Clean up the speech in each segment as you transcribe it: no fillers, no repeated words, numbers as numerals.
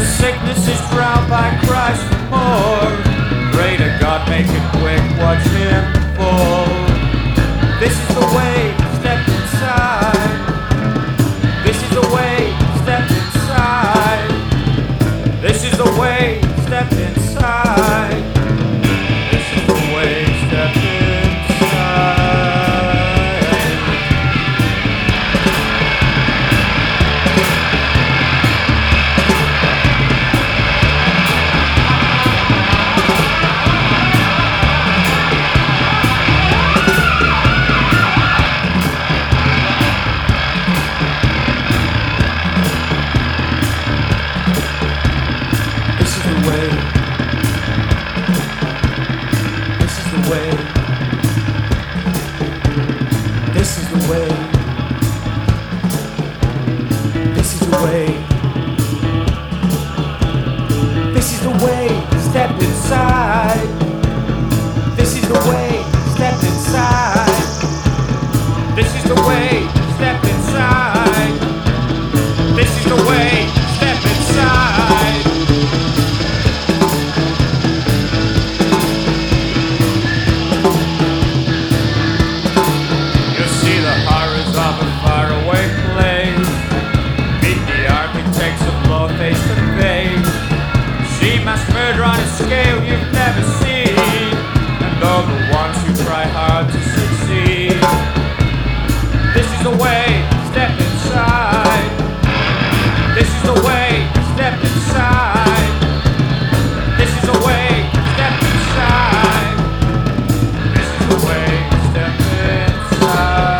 sickness is drowned by cries for more. Pray to God, make it quick, watch him fall. This is the way, step inside. This is the way, step inside. This is the way, step inside. This is the way, step inside. This is the way. This is the way. This is the way. Step inside. This is the way. Step inside. This is the way. Step inside. This is the way. Step inside. Face to face, see mass murder on a scale you've never seen, and all the ones who try hard to succeed. This is the way, step inside. This is the way, step inside. This is the way, step inside. This is the way, step inside.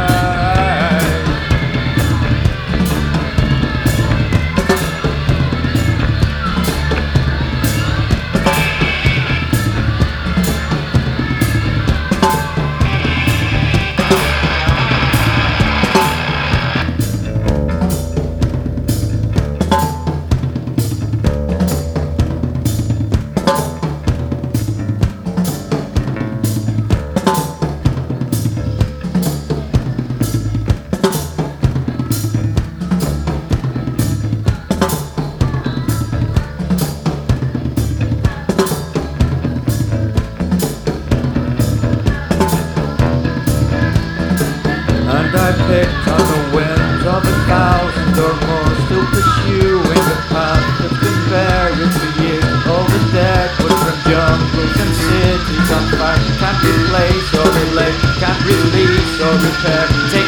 And I picked on the winds of 1,000 or more, still pursuing the path that's been buried for years. All the dead wood from jungles and cities on fire can't replace or relate, can't release or repair.